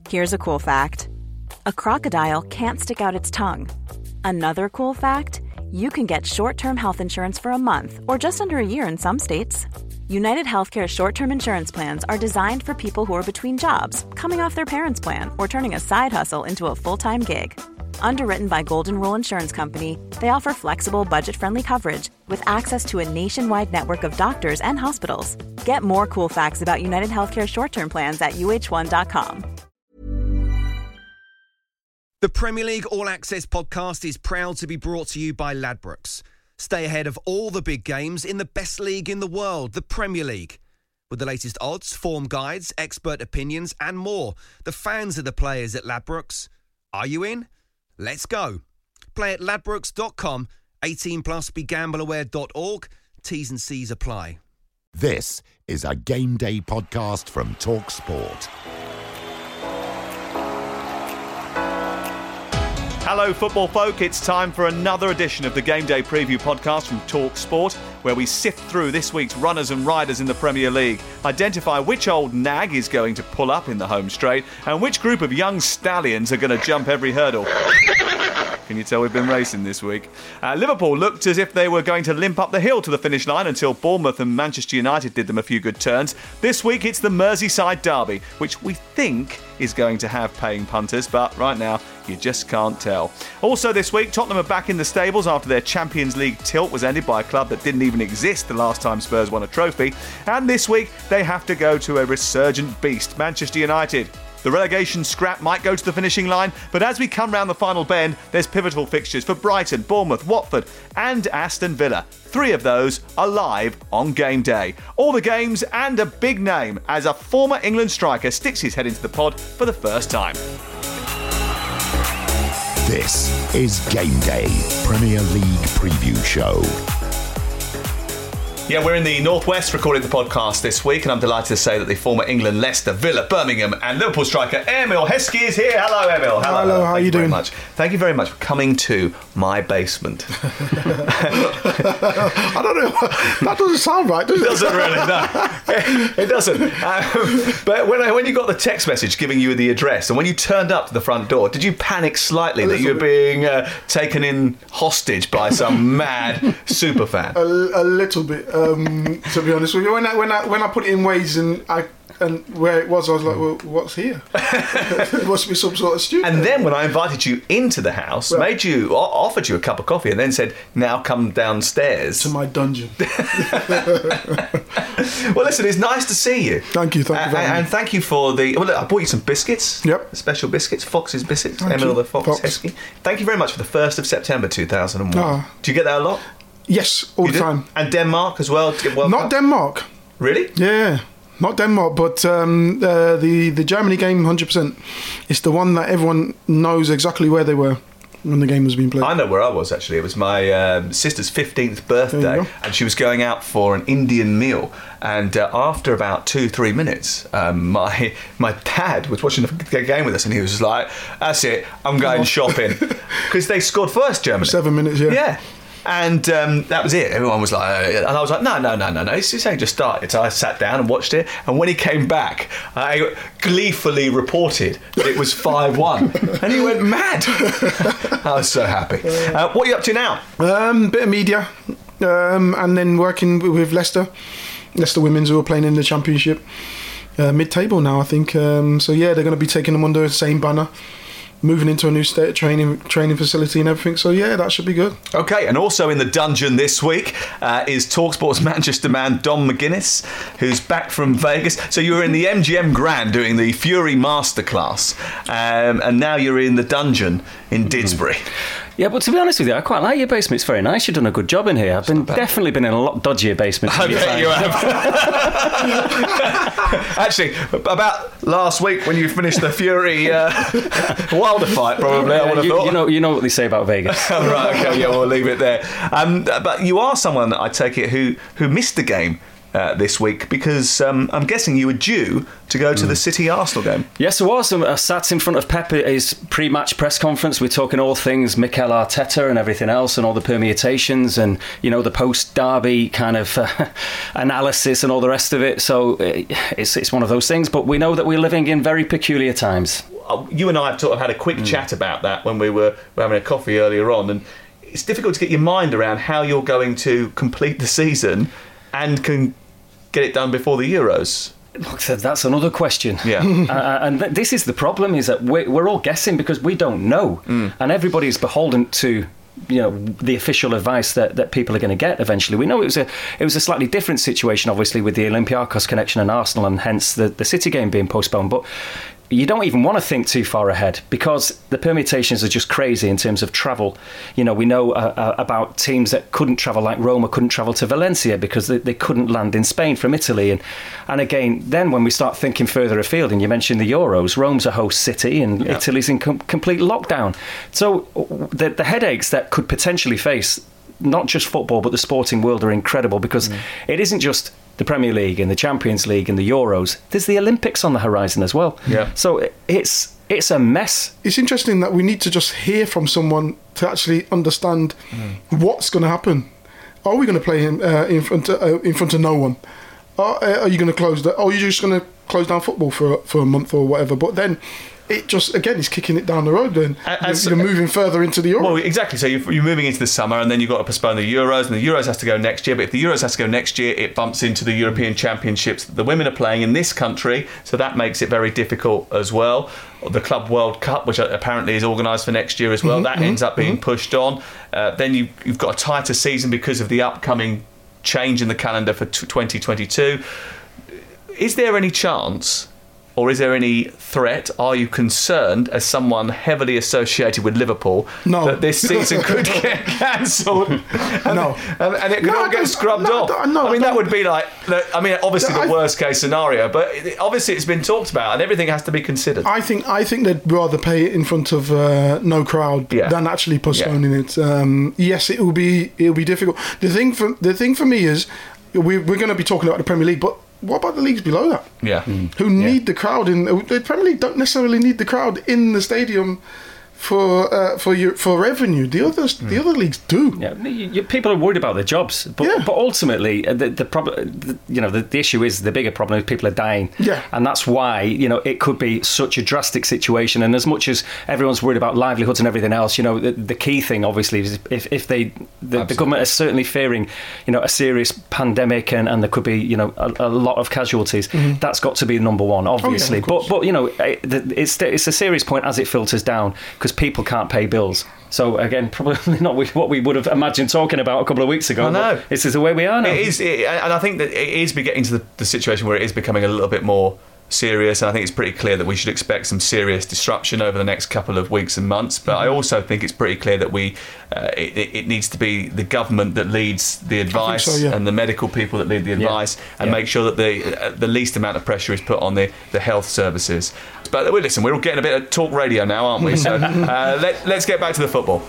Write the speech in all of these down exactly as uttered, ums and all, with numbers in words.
Here's a cool fact. A crocodile can't stick out its tongue. Another cool fact, you can get short-term health insurance for a month or just under a year in some states. United Healthcare short-term insurance plans are designed for people who are between jobs, coming off their parents' plan, or turning a side hustle into a full-time gig. Underwritten by Golden Rule Insurance Company, they offer flexible, budget-friendly coverage with access to a nationwide network of doctors and hospitals. Get more cool facts about United Healthcare short-term plans at U H one dot com. The Premier League All Access podcast is proud to be brought to you by Ladbrokes. Stay ahead of all the big games in the best league in the world, the Premier League. With the latest odds, form guides, expert opinions and more, the fans are the players at Ladbrokes. Are you in? Let's go. Play at ladbrokes dot com, eighteen plus, be gamble aware dot org. T's and C's apply. This is a Game Day podcast from Talk Sport. Hello football folk, it's time for another edition of the Game Day Preview podcast from Talk Sport, where we sift through this week's runners and riders in the Premier League, identify which old nag is going to pull up in the home straight, and which group of young stallions are going to jump every hurdle. Can you tell we've been racing this week? Uh, Liverpool looked as if they were going to limp up the hill to the finish line until Bournemouth and Manchester United did them a few good turns. This week it's the Merseyside derby, which we think is going to have paying punters, but right now you just can't tell. Also this week, Tottenham are back in the stables after their Champions League tilt was ended by a club that didn't even exist the last time Spurs won a trophy. And this week they have to go to a resurgent beast, Manchester United. The relegation scrap might go to the finishing line, but as we come round the final bend, there's pivotal fixtures for Brighton, Bournemouth, Watford and Aston Villa. Three of those are live on Game Day. All the games and a big name as a former England striker sticks his head into the pod for the first time. This is Game Day, Premier League Preview Show. Yeah, we're in the Northwest recording the podcast this week, and I'm delighted to say that the former England, Leicester, Villa, Birmingham and Liverpool striker Emil Heskey is here. Hello, Emil. Hello, Hello how are you doing? Much. Thank you very much for coming to my basement. I don't know. That doesn't sound right, does it? It doesn't really, no. It, it doesn't. Um, but when, I, when you got the text message giving you the address, and when you turned up to the front door, did you panic slightly that you were being uh, taken in hostage by some mad superfan? A, a little bit. Um, to be honest with you, when I when I when I put it in Waze and I and where it was, I was like, well, what's here? It must be some sort of studio. And then when I invited you into the house, right. made you offered you a cup of coffee, and then said, "Now come downstairs to my dungeon." Well, listen, it's nice to see you. Thank you, thank you, very and, much. and thank you for the. Well, look, I bought you some biscuits. Yep, special biscuits, Fox's biscuits. Thank Emil you. the Fox, Fox. Heskey. Thank you very much for the first of September two thousand and one. Oh. Do you get that a lot? Yes, all you the do? time. And Denmark as well? To get World Not Cup? Denmark. Really? Yeah, not Denmark, but um, uh, the, the Germany game, one hundred percent. It's the one that everyone knows exactly where they were when the game was being played. I know where I was, actually. It was my um, sister's fifteenth birthday, and she was going out for an Indian meal. And uh, after about two, three minutes, um, my my dad was watching the game with us, and he was just like, that's it, I'm going shopping. Because they scored first, Germany. Seven minutes, yeah. Yeah. And um, that was it. Everyone was like, uh, and I was like, no, no, no, no, no. It's, it's only just started. So I sat down and watched it. And when he came back, I gleefully reported that it was five one. And he went mad. I was so happy. Uh, what are you up to now? Um, bit of media. Um, and then working with Leicester. Leicester Women's, who are playing in the Championship. Uh, mid-table now, I think. Um, so, yeah, they're going to be taking them under the same banner. Moving into a new state training training facility and everything, so yeah, that should be good. Okay, and also in the dungeon this week uh, is TalkSport's Manchester man Dom McGuinness, who's back from Vegas. So you were in the M G M Grand doing the Fury Masterclass, um, and now you're in the dungeon in Didsbury. Yeah, but to be honest with you, I quite like your basement. It's very nice. You've done a good job in here. I've been definitely been in a lot dodgier basement. I bet you have. Actually, about last week when you finished the Fury uh, Wilder fight, probably, yeah, I would have you, thought. You know, you know what they say about Vegas. Right, okay, yeah, we'll leave it there. Um, but you are someone, I take it, who, who missed the game Uh, this week because um, I'm guessing you were due to go to mm. the City Arsenal game. Yes, I was. I sat in front of Pep at his pre-match press conference. We're talking all things Mikel Arteta and everything else and all the permutations and, you know, the post-derby kind of uh, analysis and all the rest of it. So uh, it's, it's one of those things. But we know that we're living in very peculiar times. you and I have sort of had a quick mm. chat about that when we were, were having a coffee earlier on, and it's difficult to get your mind around how you're going to complete the season and can get it done before the Euros. Look, that's another question. Yeah, uh, and th- this is the problem: is that we're, we're all guessing because we don't know, mm. and everybody's beholden to, you know, the official advice that, that people are going to get eventually. We know it was a it was a slightly different situation, obviously, with the Olympiacos connection and Arsenal, and hence the, the City game being postponed. But you don't even want to think too far ahead because the permutations are just crazy in terms of travel. You know, we know uh, uh, about teams that couldn't travel, like Roma couldn't travel to Valencia because they, they couldn't land in Spain from Italy. And and again, then when we start thinking further afield, and you mentioned the Euros, Rome's a host city and yeah. Italy's in com- complete lockdown. So the, the headaches that could potentially face not just football but the sporting world are incredible because mm. it isn't just the Premier League and the Champions League and the Euros. There's the Olympics on the horizon as well. Yeah. So it's it's a mess. It's interesting that we need to just hear from someone to actually understand mm. what's going to happen. Are we going to play him uh, in front of, uh, in front of no one? Are, uh, are you going to close that? Or are you just going to close down football for for a month or whatever? But then it just, again, is kicking it down the road then. As, you're, you're moving further into the Euros. Well, exactly. So you're, you're moving into the summer and then you've got to postpone the Euros, and the Euros has to go next year. But if the Euros has to go next year, it bumps into the European Championships that the women are playing in this country. So that makes it very difficult as well. The Club World Cup, which apparently is organised for next year as well, mm-hmm, that ends up being mm-hmm. pushed on. Uh, then you, you've got a tighter season because of the upcoming change in the calendar for twenty twenty-two. Is there any chance... or is there any threat? Are you concerned, as someone heavily associated with Liverpool, no. that this season could get cancelled? And, no. and, and it could no, all get scrubbed no, off? No, I mean, no. that would be like... I mean, obviously the I, worst case scenario, but obviously it's been talked about and everything has to be considered. I think I think they'd rather play it in front of uh, no crowd yeah. than actually postponing yeah. it. Um, yes, it will be it will be difficult. The thing for the thing for me is we, we're going to be talking about the Premier League, but what about the leagues below that? Yeah. Mm. Who yeah. need the crowd in? The Premier League don't necessarily need the crowd in the stadium for uh, for your, for revenue. The others, mm. the other leagues do. Yeah, you, you, people are worried about their jobs, but yeah. but ultimately, the, the problem, you know, the, the issue is the bigger problem is people are dying. Yeah, and that's why, you know, it could be such a drastic situation. And as much as everyone's worried about livelihoods and everything else, you know, the, the key thing obviously is if if they the, the government is certainly fearing, you know, a serious pandemic and, and there could be, you know, a, a lot of casualties. Mm-hmm. That's got to be number one, obviously. Oh, yeah, but but you know, it, it's it's a serious point as it filters down because people can't pay bills. So again, probably not what we would have imagined talking about a couple of weeks ago. I know. This is the way we are now. It is, it, and I think that it is getting to the, the situation where it is becoming a little bit more serious, and I think it's pretty clear that we should expect some serious disruption over the next couple of weeks and months. But mm-hmm. I also think it's pretty clear that we uh, it, it needs to be the government that leads the advice so, yeah. and the medical people that lead the advice, yeah. and yeah. make sure that the uh, the least amount of pressure is put on the, the health services. But listen, we're all getting a bit of talk radio now, aren't we? So uh, let, let's get back to the football.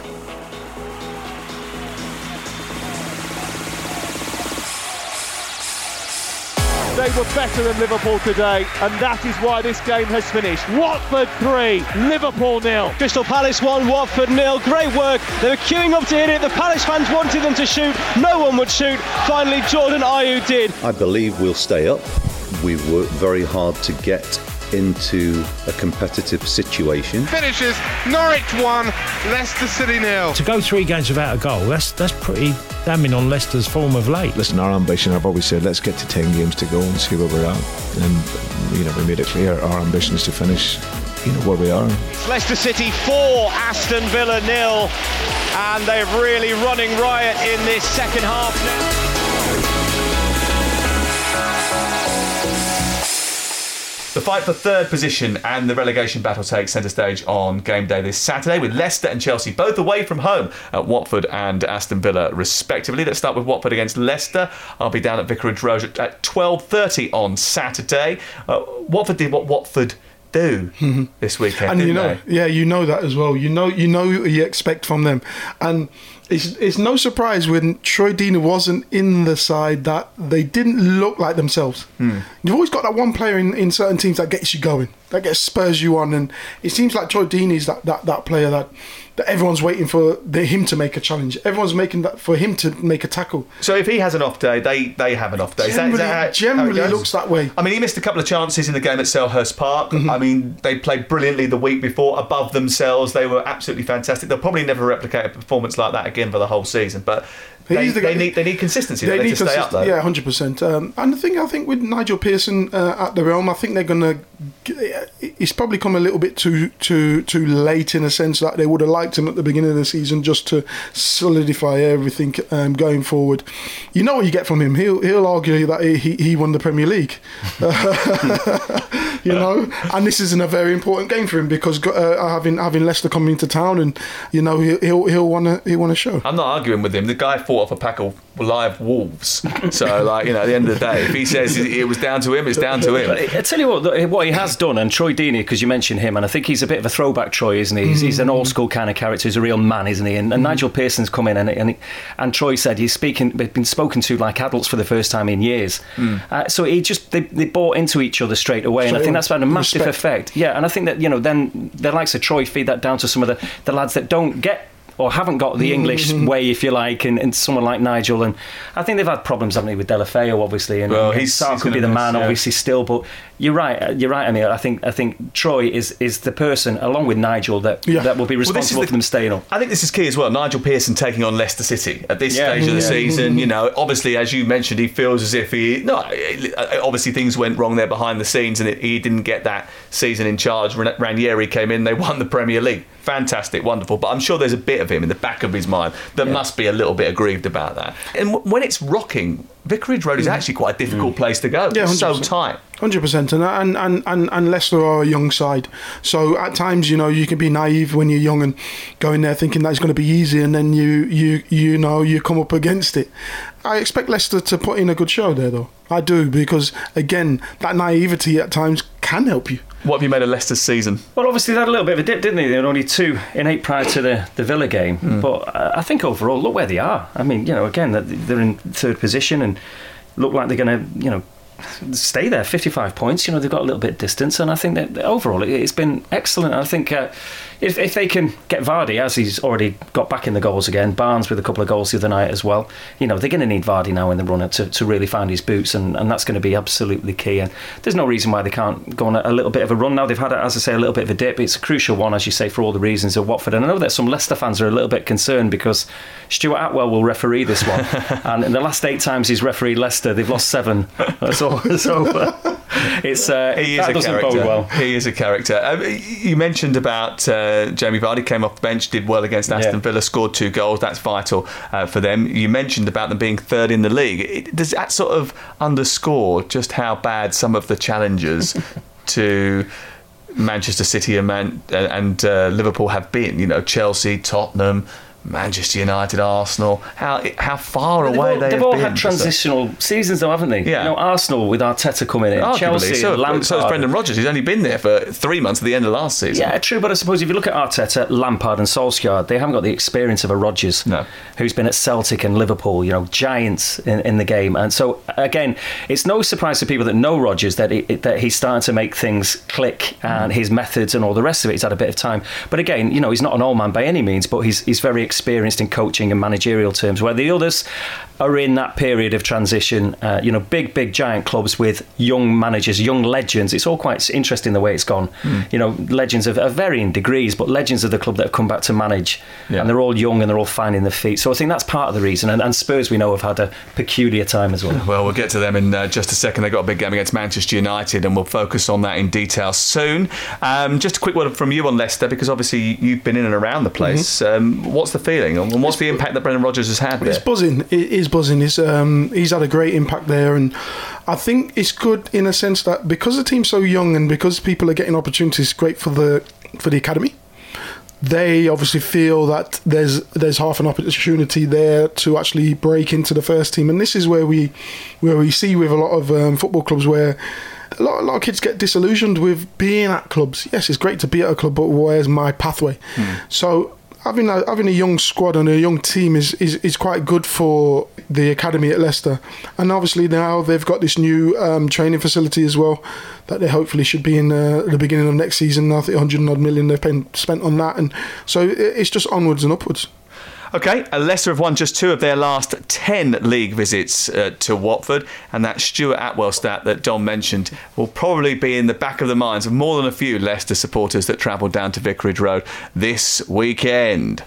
They were better than Liverpool today, and that is why this game has finished. Watford three, Liverpool nil. Crystal Palace one, Watford nil. Great work. They were queuing up to hit it. The Palace fans wanted them to shoot. No one would shoot. Finally, Jordan Ayew did. I believe we'll stay up. We've worked very hard to get into a competitive situation. Finishes Norwich one, Leicester City nil. To go three games without a goal, that's that's pretty damning on Leicester's form of late. Listen, our ambition, I've always said, let's get to ten games to go and see where we're at. And, you know, we made it clear our ambition is to finish, you know, where we are. It's Leicester City four, Aston Villa nil. And they're really running riot in this second half now. The fight for third position and the relegation battle takes centre stage on game day this Saturday with Leicester and Chelsea both away from home at Watford and Aston Villa respectively. Let's start with Watford against Leicester. I'll be down at Vicarage Road at twelve thirty on Saturday. Uh, Watford did what Watford do mm-hmm. this weekend, and didn't you know, they? yeah, you know that as well. You know, you know what you expect from them, and it's, it's no surprise when Troy Deeney wasn't in the side that they didn't look like themselves. Hmm. You've always got that one player in, in certain teams that gets you going, that gets spurs you on, and it seems like Troy Deeney's that, that, that player that, that everyone's waiting for the, him to make a challenge. Everyone's making that for him to make a tackle. So if he has an off day, they, they have an off day. Generally, is that, is that how, generally how it goes? looks that way. I mean, he missed a couple of chances in the game at Selhurst Park. Mm-hmm. I mean, they played brilliantly the week before, above themselves. They were absolutely fantastic. They'll probably never replicate a performance like that again for the whole season, but they, the they guy, need they need consistency. They They, need need to stay up, though. Yeah, one hundred percent. Um, and the thing, I think, with Nigel Pearson uh, at the realm, I think they're going to... It's probably come a little bit too too too late in a sense that they would have liked him at the beginning of the season just to solidify everything um, going forward. You know what you get from him. He'll he'll argue that he, he won the Premier League. You know, and this isn't a very important game for him because uh, having having Leicester coming into town, and you know he'll he'll, he'll want to he'll want to show. I'm not arguing with him. The guy fought off a pack of live wolves. So, like, you know, at the end of the day, if he says it was down to him, it's down to him. But I tell you what, what he has done, and Troy Deeney, because you mentioned him, and I think he's a bit of a throwback Troy, isn't he? He's, he's an old school kind of character. He's a real man, isn't he? And, and Nigel Pearson's come in, and and, and Troy said he's speaking, been spoken to like adults for the first time in years. Mm. Uh, so he just they, they bought into each other straight away, straight and I think that's had a massive respect. effect. Yeah, and I think that, you know, then the likes of Troy feed that down to some of the, the lads that don't get or haven't got the English way, if you like, and, and someone like Nigel. And I think they've had problems, haven't they, with Delafeu, obviously, and, well, and he's, Sarr he's could be the miss, man, yeah. obviously, still. But you're right, you're right, Emil. I think I think Troy is, is the person, along with Nigel, that yeah. that will be responsible well, the, for them staying up. I think this is key as well. Nigel Pearson taking on Leicester City at this yeah. stage of the yeah. season. You know, obviously, as you mentioned, he feels as if he no, obviously things went wrong there behind the scenes, and it, he didn't get that season in charge. Ranieri came in, they won the Premier League. Fantastic, wonderful, but I'm sure there's a bit of him in the back of his mind that yeah. must be a little bit aggrieved about that. And w- when it's rocking, Vicarage Road is mm. actually quite a difficult mm. place to go. Yeah, it's so tight. one hundred percent. And, and, and, and Leicester are a young side. So at times, you know, you can be naive when you're young and go in there thinking that it's going to be easy, and then you, you, you know, you come up against it. I expect Leicester to put in a good show there, though. I do, because, again, that naivety at times can help you. What have you made of Leicester's season? Well, obviously they had a little bit of a dip, didn't they? They had only two in eight prior to the, the Villa game. Mm. But I think overall, look where they are. I mean, you know, again, they're in third position and look like they're going to, you know, stay there. fifty-five points, you know, they've got a little bit of distance, and I think that overall it's been excellent. I think uh, if, if they can get Vardy, as he's already got back in the goals again, Barnes with a couple of goals the other night as well, you know, they're going to need Vardy now in the run to, to really find his boots, and, and that's going to be absolutely key. And there's no reason why they can't go on a, a little bit of a run now. They've had, as I say, a little bit of a dip. It's a crucial one, as you say, for all the reasons of Watford. And I know that some Leicester fans are a little bit concerned because Stuart Atwell will referee this one, and in the last eight times he's refereed Leicester, they've lost seven. That's all. So uh, it's uh, he is that a doesn't character. bode well. He is a character. Um, you mentioned about uh, Jamie Vardy came off the bench, did well against Aston yeah. Villa, scored two goals. That's vital uh, for them. You mentioned about them being third in the league. It, does that sort of underscore just how bad some of the challengers to Manchester City and, Man- and uh, Liverpool have been? You know, Chelsea, Tottenham, Manchester United, Arsenal, how how far they've away all, they they've have all been. had transitional seasons though, haven't they? Yeah. You know, Arsenal with Arteta coming in, Arguably, Chelsea, so, Lampard. So is Brendan Rodgers. He's only been there for three months at the end of last season. Yeah, true, but I suppose if you look at Arteta, Lampard and Solskjaer, they haven't got the experience of a Rodgers, no. who's been at Celtic and Liverpool, you know, giants in, in the game. And so, again, it's no surprise to people that know Rodgers that, he, that he's starting to make things click, and mm. his methods and all the rest of it, he's had a bit of time. But again, you know, he's not an old man by any means, but he's he's very experienced in coaching and managerial terms, where the others are in that period of transition. Uh, you know, big, big, giant clubs with young managers, young legends. It's all quite interesting the way it's gone. Mm. You know, legends of, of varying degrees, but legends of the club that have come back to manage, yeah. and they're all young and they're all finding their feet. So I think that's part of the reason. And, and Spurs, we know, have had a peculiar time as well. Well, we'll get to them in uh, just a second. They've got a big game against Manchester United, and we'll focus on that in detail soon. Um, just a quick word from you on Leicester, because obviously you've been in and around the place. Mm-hmm. Um, what's the feeling, and what's the impact that Brendan Rodgers has had there? It's buzzing. It is buzzing. It's, um, he's had a great impact there, and I think it's good in a sense that because the team's so young and because people are getting opportunities, great for the for the academy. They obviously feel that there's there's half an opportunity there to actually break into the first team, and this is where we where we see with a lot of um, football clubs where a lot, a lot of kids get disillusioned with being at clubs. Yes, it's great to be at a club, but where's my pathway? Mm. So having a, having a young squad and a young team is, is, is quite good for the academy at Leicester. And obviously now they've got this new um, training facility as well that they hopefully should be in uh, the beginning of next season. I think one hundred odd million they've been spent on that, and so it's just onwards and upwards. OK, Leicester have won just two of their last ten league visits uh, to Watford, and that Stuart Atwell stat that Dom mentioned will probably be in the back of the minds of more than a few Leicester supporters that travelled down to Vicarage Road this weekend.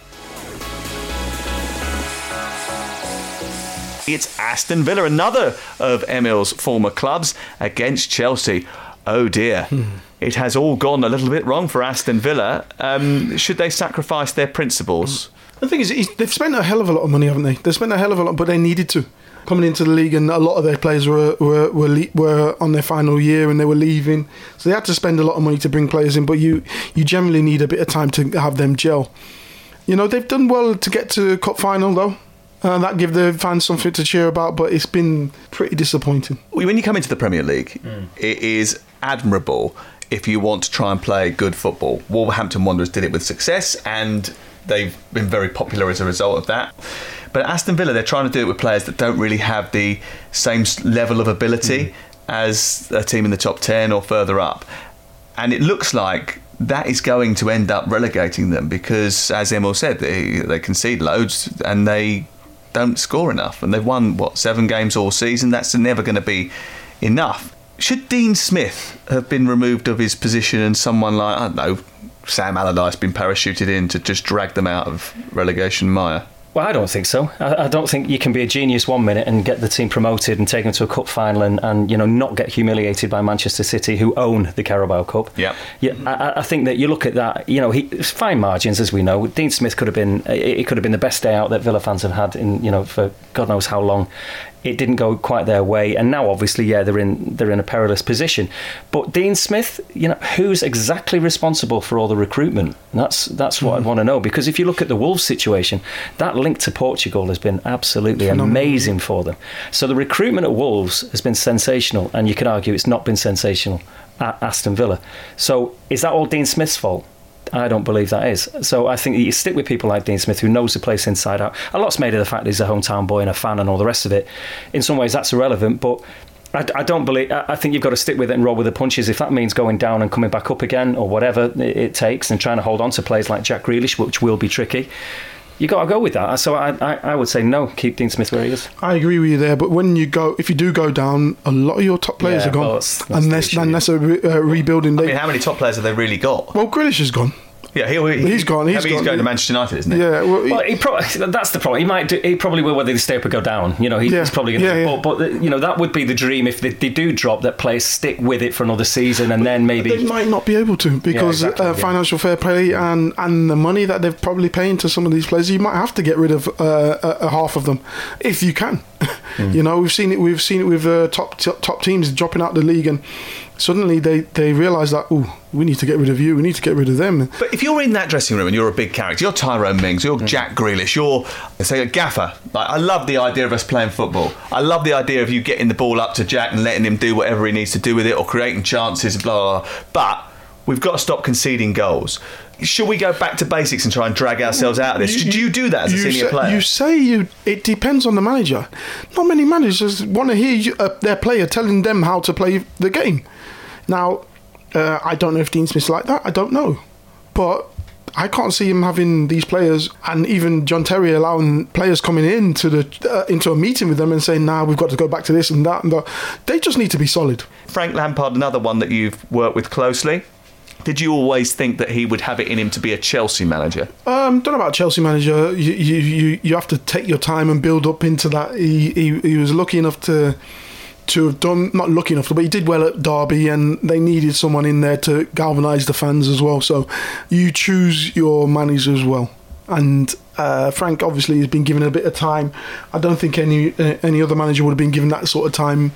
It's Aston Villa, another of Emil's former clubs, against Chelsea. Oh dear. Hmm. It has all gone a little bit wrong for Aston Villa. Um, should they sacrifice their principles? The thing is, they've spent a hell of a lot of money, haven't they? They've spent a hell of a lot, but they needed to. Coming into the league, and a lot of their players were were were, le- were on their final year and they were leaving, so they had to spend a lot of money to bring players in. But you you generally need a bit of time to have them gel. You know, they've done well to get to cup final though. And that give the fans something to cheer about, but it's been pretty disappointing. When you come into the Premier League, mm. it is admirable if you want to try and play good football. Wolverhampton Wanderers did it with success, and they've been very popular as a result of that. But at Aston Villa, they're trying to do it with players that don't really have the same level of ability mm. as a team in the top ten or further up. And it looks like that is going to end up relegating them because, as Emil said, they, they concede loads and they don't score enough. And they've won, what, seven games all season? That's never going to be enough. Should Dean Smith have been removed of his position and someone like, I don't know, Sam Allardyce been parachuted in to just drag them out of relegation mire? Well, I don't think so. I, I don't think you can be a genius one minute and get the team promoted and take them to a cup final and, and you know, not get humiliated by Manchester City, who own the Carabao Cup. Yeah. Yeah. I, I think that you look at that, you know, he, fine margins, as we know. Dean Smith could have been, it could have been the best day out that Villa fans have had in, you know, for God knows how long. It didn't go quite their way, and now obviously, yeah, they're in they're in a perilous position. But Dean Smith, you know, who's exactly responsible for all the recruitment? And that's that's what mm. I'd want to know, because if you look at the Wolves situation, that link to Portugal has been absolutely Phenomenal. amazing for them. So the recruitment at Wolves has been sensational, and you could argue it's not been sensational at Aston Villa. So is that all Dean Smith's fault? I don't believe that is. So I think you stick with people like Dean Smith, who knows the place inside out. A lot's made of the fact that he's a hometown boy and a fan and all the rest of it. In some ways, that's irrelevant, but I, I don't believe. I think you've got to stick with it and roll with the punches. If that means going down and coming back up again, or whatever it, it takes, and trying to hold on to players like Jack Grealish, which will be tricky, you got to go with that. So I, I, I would say no, keep Dean Smith where he is. I agree with you there, but when you go, if you do go down, a lot of your top players yeah, are gone. Well, that's, that's unless unless a re, uh, rebuilding. I mean, how many top players have they really got? Well, Grealish is gone. Yeah, he, he, he's gone. He's, I mean, gone. he's going to Manchester United, isn't he? Yeah, well, he, well he pro- that's the problem. He might do, he probably will whether they stay up or go down. You know, he, yeah, he's probably going to. Yeah, yeah. But, but you know, that would be the dream if they, they do drop. That players stick with it for another season, and but then maybe they might not be able to because yeah, exactly, uh, yeah. financial fair play and and the money that they're probably paying to some of these players. You might have to get rid of uh, a, a half of them if you can. Mm. You know, we've seen it. We've seen it with uh, top, top top teams dropping out the league and. Suddenly they, they realise that, oh, we need to get rid of you, we need to get rid of them. But if you're in that dressing room and you're a big character, you're Tyrone Mings, you're mm. Jack Grealish, you're, say, a gaffer. Like, I love the idea of us playing football. I love the idea of you getting the ball up to Jack and letting him do whatever he needs to do with it or creating chances, blah, blah, blah. But we've got to stop conceding goals. Should we go back to basics and try and drag ourselves out of this? You, do you do that as a senior say, player? You say you. It depends on the manager. Not many managers want to hear you, uh, their player telling them how to play the game. Now, uh, I don't know if Dean Smith's like that. I don't know. But I can't see him having these players, and even John Terry allowing players coming into the uh, into a meeting with them and saying, nah, we've got to go back to this and that and that. They just need to be solid. Frank Lampard, another one that you've worked with closely. Did you always think that he would have it in him to be a Chelsea manager? Um, don't know about Chelsea manager. You, you you you have to take your time and build up into that. He he, he was lucky enough to to have done, not lucky enough, but he did well at Derby, and they needed someone in there to galvanise the fans as well. So you choose your manager as well. And uh, Frank obviously has been given a bit of time. I don't think any uh, any other manager would have been given that sort of time.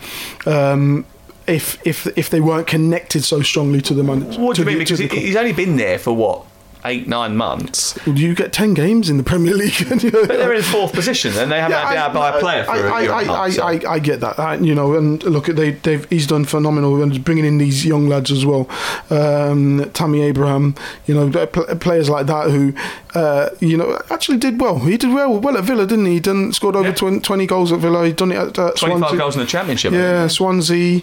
Um, If if if they weren't connected so strongly to the manager. What do you mean? Because he's only been there for what, eight, nine months. Well, you get ten games in the Premier League. You know? But they're in fourth position and they haven't yeah, been out by a player for I, a I, year I, and a half, I, so. I, I get that, I, you know, and look, they, they've he's done phenomenal and bringing in these young lads as well. Um, Tammy Abraham, you know, players like that who, uh, you know, actually did well. He did well well at Villa, didn't he? He done, scored over yeah. twenty goals at Villa. He'd done it at uh, twenty-five Swansea. goals in the Championship. Yeah, Swansea,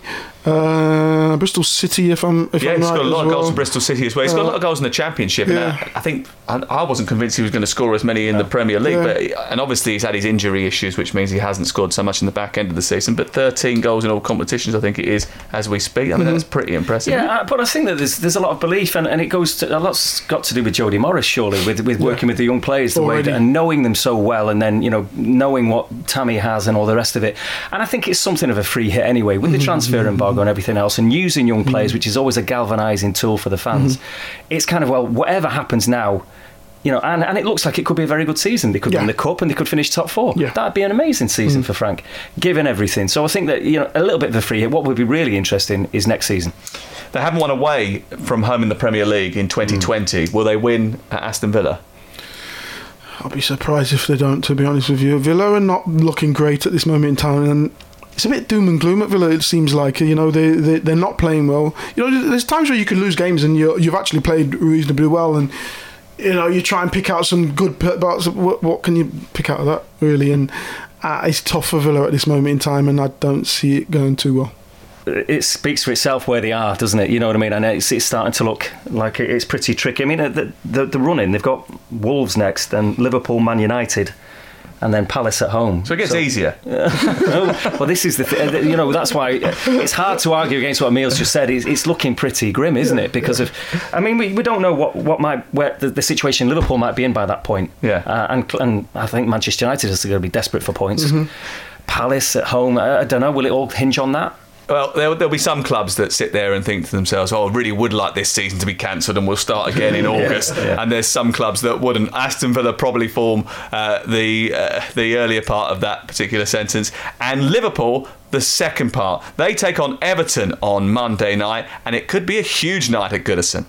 uh, Bristol City, if I'm if yeah, I'm he's right. got a lot of well. goals in Bristol City as well. He's got uh, a lot of goals in the Championship. Yeah. And I, I think I, I wasn't convinced he was going to score as many in no. the Premier League, yeah. but and obviously he's had his injury issues, which means he hasn't scored so much in the back end of the season. But thirteen goals in all competitions, I think it is as we speak. I mean, mm-hmm. that's pretty impressive. Yeah, uh, but I think that there's there's a lot of belief, and, and it goes to a lot's got to do with Jody Morris, surely, with with working yeah. with the young players the Already. way that, and knowing them so well, and then you know knowing what Tammy has and all the rest of it. And I think it's something of a free hit anyway with the transfer embargo and everything else, and using young players, which is always a galvanising tool for the fans. Mm-hmm. It's kind of, well, whatever happens now, you know, and, and it looks like it could be a very good season. They could yeah. win the cup and they could finish top four. Yeah. That'd be an amazing season mm. for Frank, given everything. So I think that, you know, a little bit of a free hit. What would be really interesting is next season. They haven't won away from home in the Premier League in twenty twenty. Mm. Will they win at Aston Villa? I'll be surprised if they don't, to be honest with you. Villa are not looking great at this moment in time, and it's a bit doom and gloom at Villa, it seems like. You know, they, they, they're not playing well. You know, there's times where you can lose games and you're, you've actually played reasonably well, and, you know, you try and pick out some good parts. What, what can you pick out of that, really? And uh, it's tough for Villa at this moment in time, and I don't see it going too well. It speaks for itself where they are, doesn't it? You know what I mean? And it's, it's starting to look like it's pretty tricky. I mean, the, the, the run-in, they've got Wolves next, and Liverpool, Man United, and then Palace at home. So it gets so, easier. Well, this is the th- you know, that's why it's hard to argue against what Emil's just said. It's, it's looking pretty grim, isn't it? Because of, I mean, we, we don't know what, what might where the, the situation Liverpool might be in by that point. Yeah. Uh, and and I think Manchester United is going to be desperate for points. Mm-hmm. Palace at home, I, I don't know. Will it all hinge on that? Well, there'll, there'll be some clubs that sit there and think to themselves, oh, I really would like this season to be cancelled and we'll start again in August. yeah, yeah. And there's some clubs that wouldn't. Aston Villa probably form uh, the uh, the earlier part of that particular sentence. And Liverpool, the second part. They take on Everton on Monday night, and it could be a huge night at Goodison.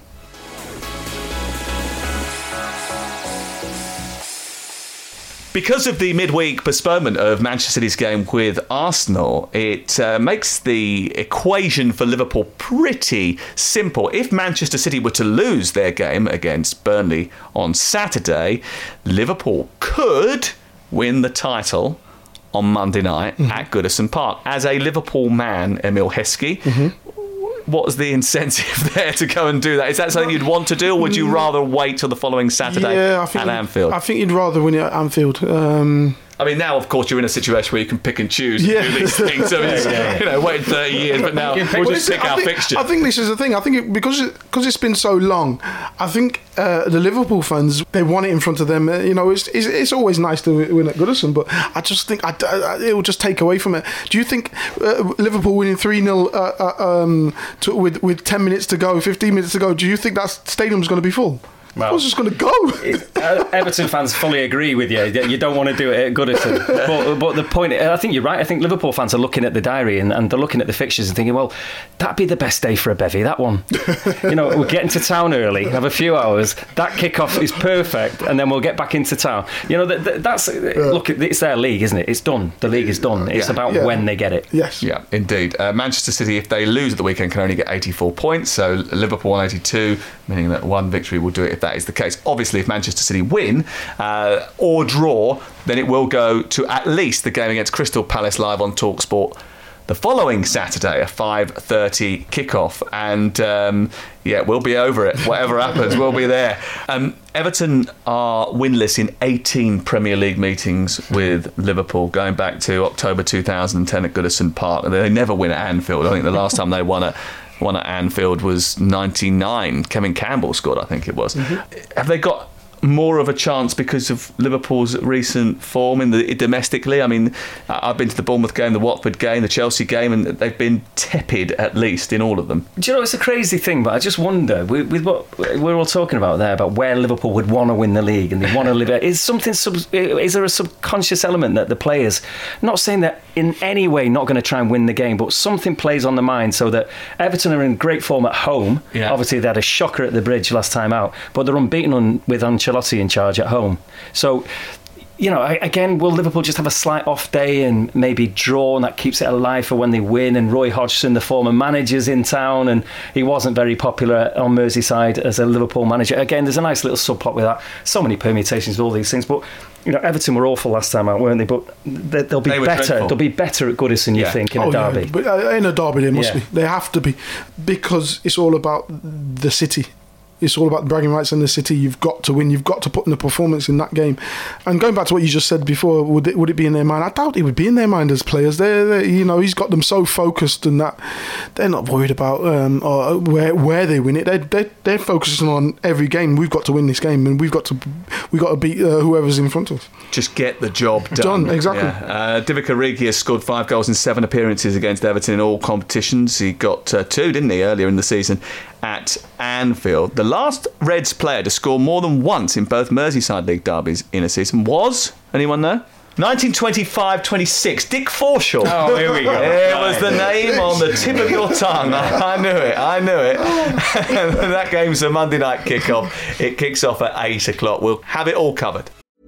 Because of the midweek postponement of Manchester City's game with Arsenal, it uh, makes the equation for Liverpool pretty simple. If Manchester City were to lose their game against Burnley on Saturday, Liverpool could win the title on Monday night mm-hmm. at Goodison Park. As a Liverpool man, Emil Heskey, mm-hmm. what's the incentive there to go and do that? Is that something you'd want to do, or would you rather wait till the following Saturday yeah, I think at Anfield? I think you'd rather win it at Anfield. Um, I mean, now, of course, you're in a situation where you can pick and choose yeah. and do these things. So it's, yeah, yeah. you know, waited thirty years, but now we'll well, just pick I our think, fixture. I think this is the thing. I think it, because it, because it's been so long, I think uh, the Liverpool fans, they want it in front of them. Uh, you know, it's, it's it's always nice to win at Goodison, but I just think I, I, it will just take away from it. Do you think uh, Liverpool winning three nil uh, uh, um, to, with with ten minutes to go, fifteen minutes to go? Do you think that stadium's going to be full? Well, I was just going to go. uh, Everton fans fully agree with you. You don't want to do it at Goodison. But, but the point, I think you're right. I think Liverpool fans are looking at the diary and, and they're looking at the fixtures and thinking, well, that'd be the best day for a bevy, that one. You know, we're getting to town early, have a few hours. That kick-off is perfect, and then we'll get back into town. You know, that, that's yeah. look. It's their league, isn't it? It's done. The league is done. It's yeah. about yeah. when they get it. Yes. Yeah, indeed. Uh, Manchester City, if they lose at the weekend, can only get eighty-four points. So Liverpool on eighty-two, meaning that one victory will do it if that is the case. Obviously, if Manchester City win uh, or draw, then it will go to at least the game against Crystal Palace live on TalkSport the following Saturday, a five thirty kickoff. And um, yeah, we'll be over it. Whatever happens, we'll be there. Um, Everton are winless in eighteen Premier League meetings with Liverpool, going back to October two thousand ten at Goodison Park. They never win at Anfield. I think the last time they won at One at Anfield was ninety-nine. Kevin Campbell scored, I think it was. Mm-hmm. Have they got more of a chance because of Liverpool's recent form in the domestically? I mean, I've been to the Bournemouth game, the Watford game, the Chelsea game, and they've been tepid at least in all of them. Do you know, it's a crazy thing, but I just wonder, with, with what we're all talking about there, about where Liverpool would want to win the league and they want to live it, is something, sub, is there a subconscious element that the players, not saying that in any way not going to try and win the game, but something plays on the mind so that Everton are in great form at home. Yeah. Obviously, they had a shocker at the Bridge last time out, but they're unbeaten on, with Ancelotti in charge at home. So, you know, again, will Liverpool just have a slight off day and maybe draw, and that keeps it alive for when they win? And Roy Hodgson, the former manager's in town, and he wasn't very popular on Merseyside as a Liverpool manager. Again, there's a nice little subplot with that. So many permutations with all these things, but you know, Everton were awful last time out, weren't they? But they'll be they better. Dreadful. They'll be better at Goodison, you yeah. think, in oh, a derby. Yeah. But uh, in a derby, they must yeah. be. They have to be, because it's all about the city. It's all about bragging rights in the city. You've got to win. You've got to put in the performance in that game. And going back to what you just said before, would it, would it be in their mind? I doubt it would be in their mind as players. They're, they're you know, he's got them so focused and that they're not worried about um, or where where they win it. They're, they're they're focusing on every game. We've got to win this game, and we've got to we've got to beat uh, whoever's in front of us. Just get the job done. Done exactly. Yeah. Uh, Divock Origi has scored five goals in seven appearances against Everton in all competitions. He got uh, two, didn't he, earlier in the season at Anfield. The last Reds player to score more than once in both Merseyside League derbies in a season was, anyone know? nineteen twenty-five twenty-six, Dick Forshaw. Oh, here we go. It was the name on the tip of your tongue. I, I knew it, I knew it. That game's a Monday night kickoff. It kicks off at eight o'clock. We'll have it all covered.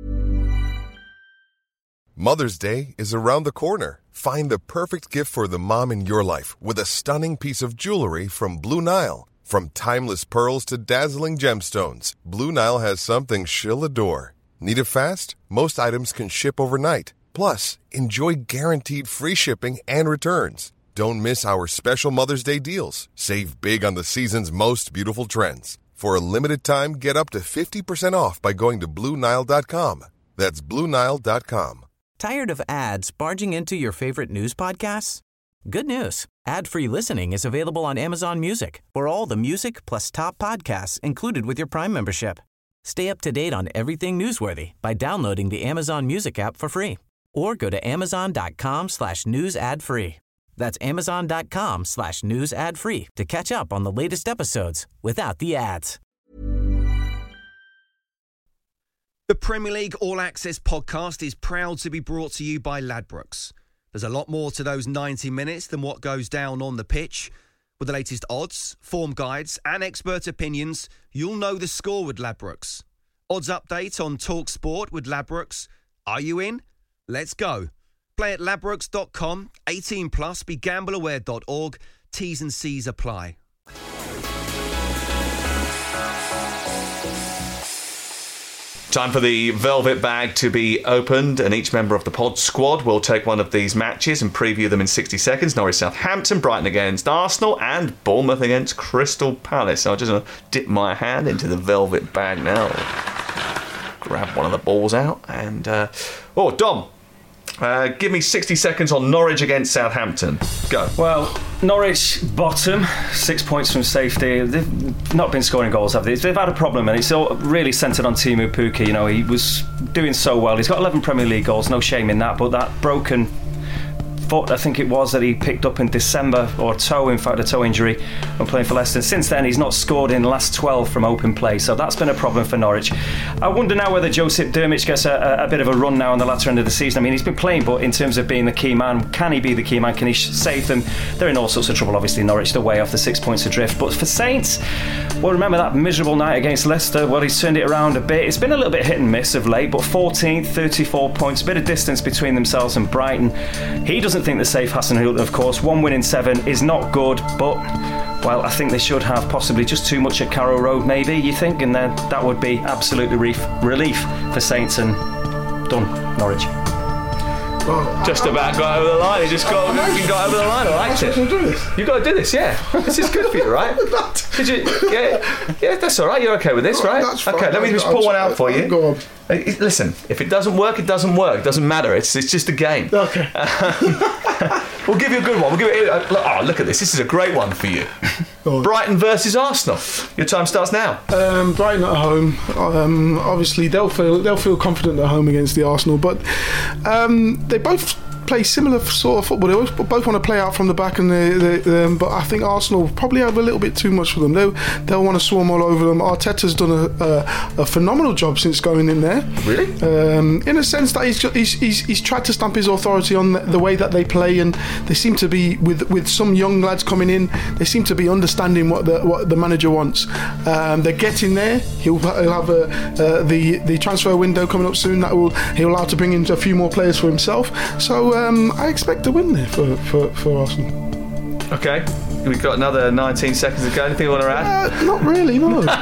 Mother's Day is around the corner. Find the perfect gift for the mom in your life with a stunning piece of jewelry from Blue Nile. From timeless pearls to dazzling gemstones, Blue Nile has something she'll adore. Need it fast? Most items can ship overnight. Plus, enjoy guaranteed free shipping and returns. Don't miss our special Mother's Day deals. Save big on the season's most beautiful trends. For a limited time, get up to fifty percent off by going to Blue Nile dot com. That's Blue Nile dot com. Tired of ads barging into your favorite news podcasts? Good news. Ad-free listening is available on Amazon Music for all the music plus top podcasts included with your Prime membership. Stay up to date on everything newsworthy by downloading the Amazon Music app for free or go to amazon.com slash news ad free. That's amazon.com slash news ad free to catch up on the latest episodes without the ads. The Premier League All Access podcast is proud to be brought to you by Ladbrokes. There's a lot more to those ninety minutes than what goes down on the pitch. With the latest odds, form guides and expert opinions, you'll know the score with Ladbrokes. Odds update on Talk Sport with Ladbrokes. Are you in? Let's go. Play at ladbrokes dot com, eighteen plus, be gamble aware dot org. T's and C's apply. Time for the velvet bag to be opened, and each member of the pod squad will take one of these matches and preview them in sixty seconds. Norwich Southampton, Brighton against Arsenal, and Bournemouth against Crystal Palace. So I just want to dip my hand into the velvet bag now. Grab one of the balls out and... Uh, oh, Dom, uh, give me sixty seconds on Norwich against Southampton. Go. Well, Norwich bottom, six points from safety. They've not been scoring goals, have they? They've had a problem, and it's all really centred on Timu Pukki. You know, he was doing so well. He's got eleven Premier League goals, no shame in that, but that broken foot, I think it was, that he picked up in December, or toe, in fact, a toe injury when playing for Leicester. Since then, he's not scored in the last twelve from open play, so that's been a problem for Norwich. I wonder now whether Josip Drmic gets a, a bit of a run now on the latter end of the season. I mean, he's been playing, but in terms of being the key man, can he be the key man? Can he save them? They're in all sorts of trouble, obviously, Norwich. They're way off the six points adrift. But for Saints, well, remember that miserable night against Leicester? Well, he's turned it around a bit. It's been a little bit hit and miss of late, but fourteenth, thirty-four points, a bit of distance between themselves and Brighton. He doesn't think the safe Hassan Hulta, of course. One win in seven is not good, but, well, I think they should have possibly just too much at Carrow Road, maybe, you think, and then that would be absolute relief, relief for Saints, and done, Norwich. Well, just about got over the line. He just got, you got over the line. I liked it. You've got to do this, yeah. This is good for you, right? Did you? Yeah, yeah. That's all right. You're okay with this, right? Okay. Let me just pull one out for you. Go on. Listen, if it doesn't work, it doesn't work. It doesn't matter. It's it's just a game. Okay. We'll give you a good one. We'll give it. Uh, oh, look at this. This is a great one for you. Brighton versus Arsenal. Your time starts now. Um, Brighton at home. Um, obviously, they'll feel they'll feel confident at home against the Arsenal, but um, they both play similar sort of football. They always, both want to play out from the back, and they, they, um, but I think Arsenal probably have a little bit too much for them. They'll, they'll want to swarm all over them. Arteta's done a, a, a phenomenal job since going in there. Really? Um, in a sense that he's, he's he's he's tried to stamp his authority on the, the way that they play, and they seem to be with with some young lads coming in. They seem to be understanding what the what the manager wants. Um, they're getting there. He'll, he'll have a, uh, the the transfer window coming up soon. That will he'll have to bring in a few more players for himself. So. Um, I expect a win there for, for, for Arsenal. Okay, we've got another nineteen seconds to go. Anything you want to add? Uh, not really, no. uh,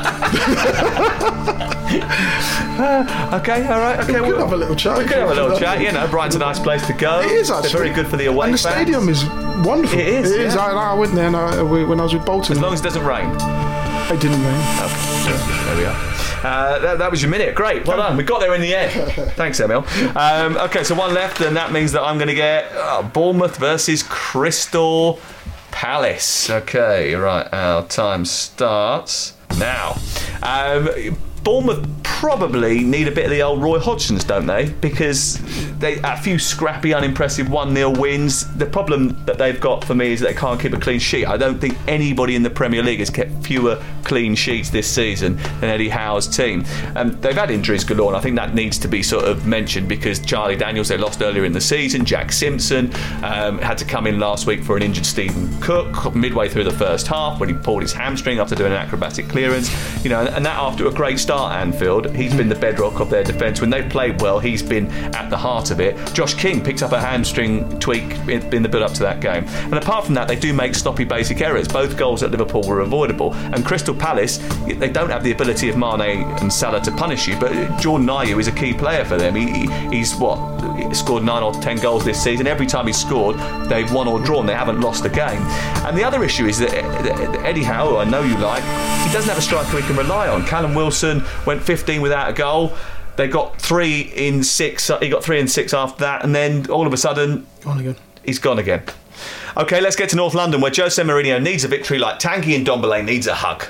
okay, all right. Okay, we could have a little chat. We could have a little chat. You know, Brighton's a nice place to go. It is actually. They're very good for the away and the fans. stadium is wonderful. It is. It yeah. is. I, I went there and I, when I was with Bolton. As long as it doesn't rain. It didn't rain. Okay, there we are. Uh, that, that was your minute. Great, well done. We got there in the end. Thanks, Emil. Um, okay, so one left, and that means that I'm going to get uh, Bournemouth versus Crystal Palace. Okay, right. Our time starts now. Um, Bournemouth probably need a bit of the old Roy Hodgson's, don't they? Because they a few scrappy, unimpressive one nil wins. The problem that they've got for me is that they can't keep a clean sheet. I don't think anybody in the Premier League has kept fewer clean sheets this season than Eddie Howe's team. Um, they've had injuries galore, and I think that needs to be sort of mentioned because Charlie Daniels, they lost earlier in the season. Jack Simpson um, had to come in last week for an injured Stephen Cook midway through the first half when he pulled his hamstring after doing an acrobatic clearance. You know, and, and that after a great start at Anfield, he's been the bedrock of their defence. When they've played well, he's been at the heart of it. Josh King picked up a hamstring tweak in, in the build-up to that game. And apart from that, they do make sloppy basic errors. Both goals at Liverpool were avoidable. And Crystal Palace, they don't have the ability of Mane and Salah to punish you, but Jordan Ayew is a key player for them. He, he, he's, what, scored nine or ten goals this season. Every time he's scored, they've won or drawn. They haven't lost a game. And the other issue is that Eddie Howe, who I know you like, he doesn't have a striker he can rely on. Callum Wilson went fifteen without a goal. They got three in six. He got three in six after that, and then all of a sudden, gone again. He's gone again. Okay, let's get to North London, where Jose Mourinho needs a victory like Tanguy Ndombele needs a hug.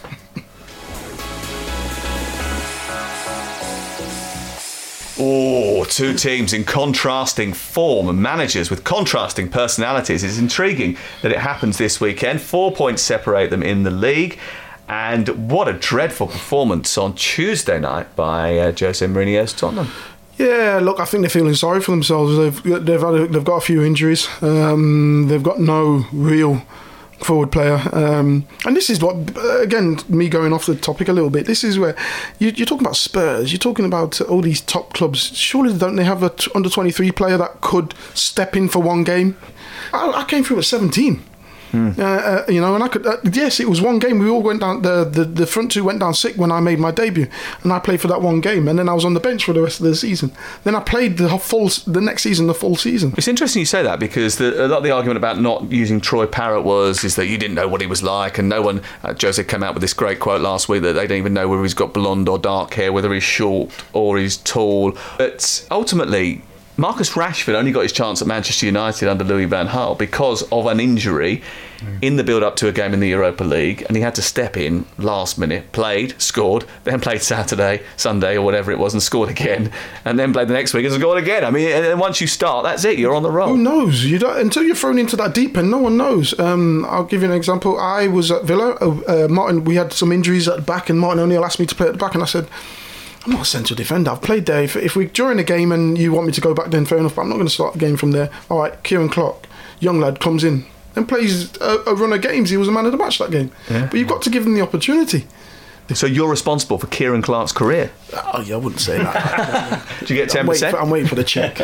Oh, two teams in contrasting form and managers with contrasting personalities. It's intriguing that it happens this weekend. Four points separate them in the league. And what a dreadful performance on Tuesday night by uh, Jose Mourinho's Tottenham. Yeah, look, I think they're feeling sorry for themselves. They've they've, had a, they've got a few injuries. Um, they've got no real forward player. Um, and this is what, again, me going off the topic a little bit, this is where you, you're talking about Spurs, you're talking about all these top clubs. Surely don't they have a t- under twenty-three player that could step in for one game? I, I came through at seventeen. Mm. Uh, uh, you know, and I could. Uh, yes, it was one game. We all went down. The, the the front two went down sick when I made my debut, and I played for that one game, and then I was on the bench for the rest of the season. Then I played the full the next season, the full season. It's interesting you say that because the, a lot of the argument about not using Troy Parrott was is that you didn't know what he was like, and no one. Uh, Jose came out with this great quote last week that they don't even know whether he's got blonde or dark hair, whether he's short or he's tall. But ultimately, Marcus Rashford only got his chance at Manchester United under Louis van Gaal because of an injury mm. in the build-up to a game in the Europa League, and he had to step in last minute, played, scored, then played Saturday, Sunday or whatever it was and scored again, and then played the next week and scored again. I mean, and once you start, that's it, you're on the roll. Who knows? You don't, until you're thrown into that deep end, no one knows. Um, I'll give you an example. I was at Villa, uh, Martin, we had some injuries at the back, and Martin O'Neill asked me to play at the back, and I said, I'm not a central defender. I've played there. If, if we during a game and you want me to go back, then fair enough. But I'm not going to start the game from there. All right, Kieran Clark, young lad, comes in and plays a, a run of games. He was a man of the match that game. Yeah. But you've got to give him the opportunity. So you're responsible for Kieran Clark's career? Oh, yeah, I wouldn't say that. Do you get ten percent? I'm waiting for, I'm waiting for the check.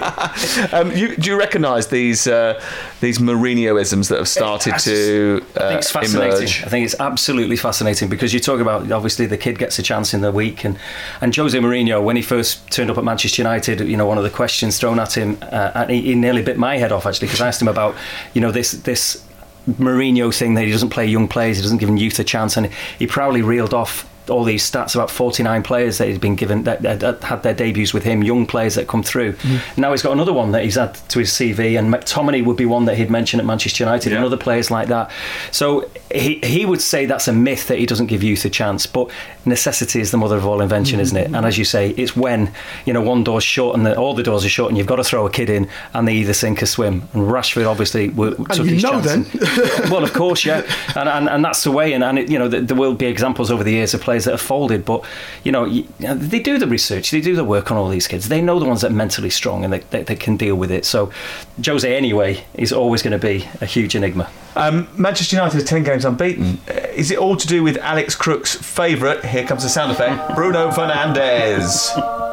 um, you, do you recognise these uh, these Mourinho-isms that have started it's, to uh, I think it's fascinating. emerge? I think it's absolutely fascinating because you talk about, obviously, the kid gets a chance in the week, and, and Jose Mourinho, when he first turned up at Manchester United, you know, one of the questions thrown at him, uh, and he, he nearly bit my head off, actually, because I asked him about, you know, this this Mourinho thing that he doesn't play young players, he doesn't give youth a chance, and he proudly reeled off all these stats about forty-nine players that he's been given that, that, that had their debuts with him, young players that come through. Mm. Now he's got another one that he's had to his C V, and McTominay would be one that he'd mention at Manchester United, yeah. and other players like that. So he he would say that's a myth that he doesn't give youth a chance, but necessity is the mother of all invention, mm. isn't it? And as you say, it's when, you know, one door's shut and the, all the doors are shut, and you've got to throw a kid in, and they either sink or swim. And Rashford obviously w- took and you his know chance. Then. Well, of course, yeah, and and, and that's the way. And, and it, you know, there will be examples over the years of players that have folded, but you know, they do the research, they do the work on all these kids. They know the ones that are mentally strong and they, they, they can deal with it. So Jose, anyway, is always going to be a huge enigma. Um, Manchester United are ten games unbeaten. Is it all to do with Alex Crook's favourite? Here comes the sound effect. Bruno Fernandes.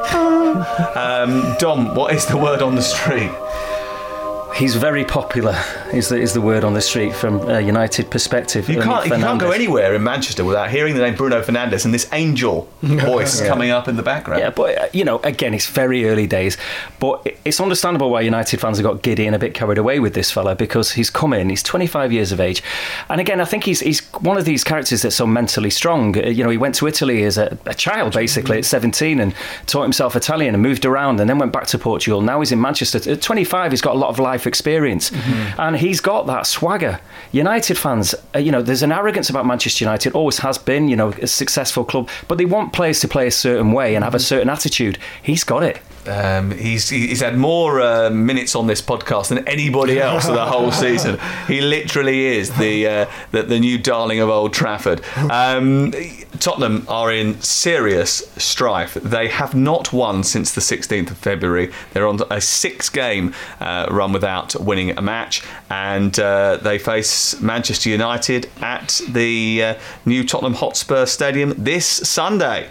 um, Dom, what is the word on the street? He's very popular, is the, is the word on the street from a United perspective. You can't, you can't go anywhere in Manchester without hearing the name Bruno Fernandes and this angel voice yeah. coming up in the background. Yeah, but, uh, you know, again, it's very early days. But it's understandable why United fans have got giddy and a bit carried away with this fella, because he's come in, he's twenty-five years of age. And again, I think he's he's one of these characters that's so mentally strong. Uh, you know, he went to Italy as a, a child, basically, at seventeen, and taught himself Italian and moved around and then went back to Portugal. Now he's in Manchester. At twenty-five, he's got a lot of life experience, mm-hmm. and he's got that swagger. United fans, uh, you know, there's an arrogance about Manchester United, always has been, you know, a successful club, but they want players to play a certain way and have a certain attitude. He's got it. Um, he's he's had more uh, minutes on this podcast than anybody else of the whole season. He literally is the, uh, the the new darling of Old Trafford. Um, Tottenham are in serious strife. They have not won since the sixteenth of February. They're on a six-game uh, run without winning a match, and uh, they face Manchester United at the uh, new Tottenham Hotspur Stadium this Sunday.